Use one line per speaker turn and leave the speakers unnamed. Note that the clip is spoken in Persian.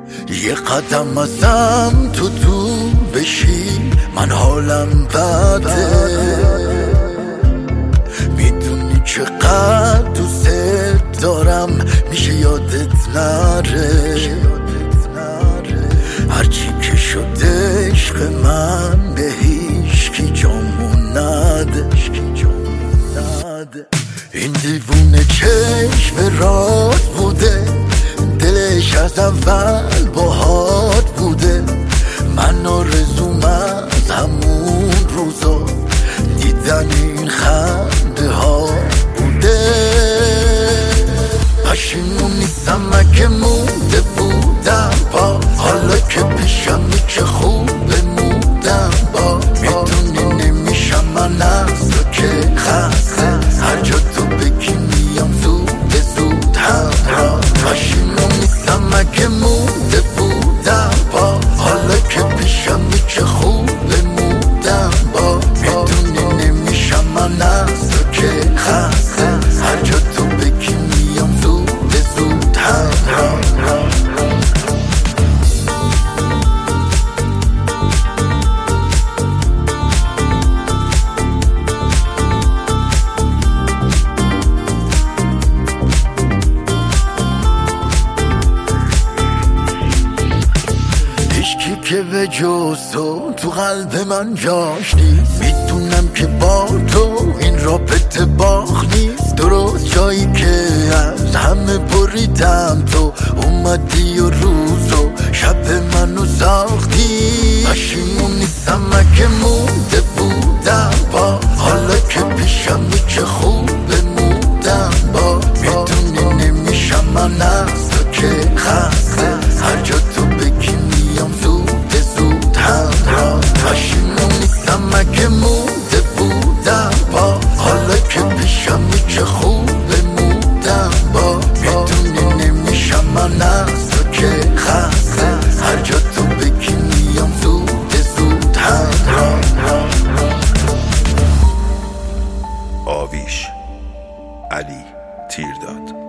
یه قدم ازم تو دور بشی من حالم بده. میدونی چقدر دوست دارم میشه یادت نره. هرچی که شده عشق من به هیچکی جامون نده. این دیوونه چشم راست بوده، دلش از اول باهات بوده. من آرزوم از همون روزا دیدن این خنده ها بوده. پشیمون نیستم اگه مونده بودم با، حالا که پیشمی چه خوب بمودم با. میدونی نمیشم من از تو که خسته، هر جا تو بگی میام زود زود همراه. پشیمون نیستم اگه مونده بودم با، حالا که پیشمی چه خوب بمودم با. میدونی نمیشم من از تو که خسته، هر جا تو بگی میام زود زود همراه. هیچکی که به جز تو قلب من جاش نیست. میدونم که با تو این رابطه باخ نیست. درست جایی که از همه بریدم تو اومدی و روز و شب منو ساختی. پشیمون نیستم اگه مونده بودم با، حالا که پیشمی چه خوب بمودم با. میدونی نمیشم من از تو که خسته، هر جا تو بگی میام زود زود همراه. پشیمون نیستم اگه مونده بودم با، حالا که پیشمی چه خوب بمودم با. میدونی نمیشم من از تو که خسته، هر جا تو بگی میام زود زود همراه.
آویش علی تیرداد.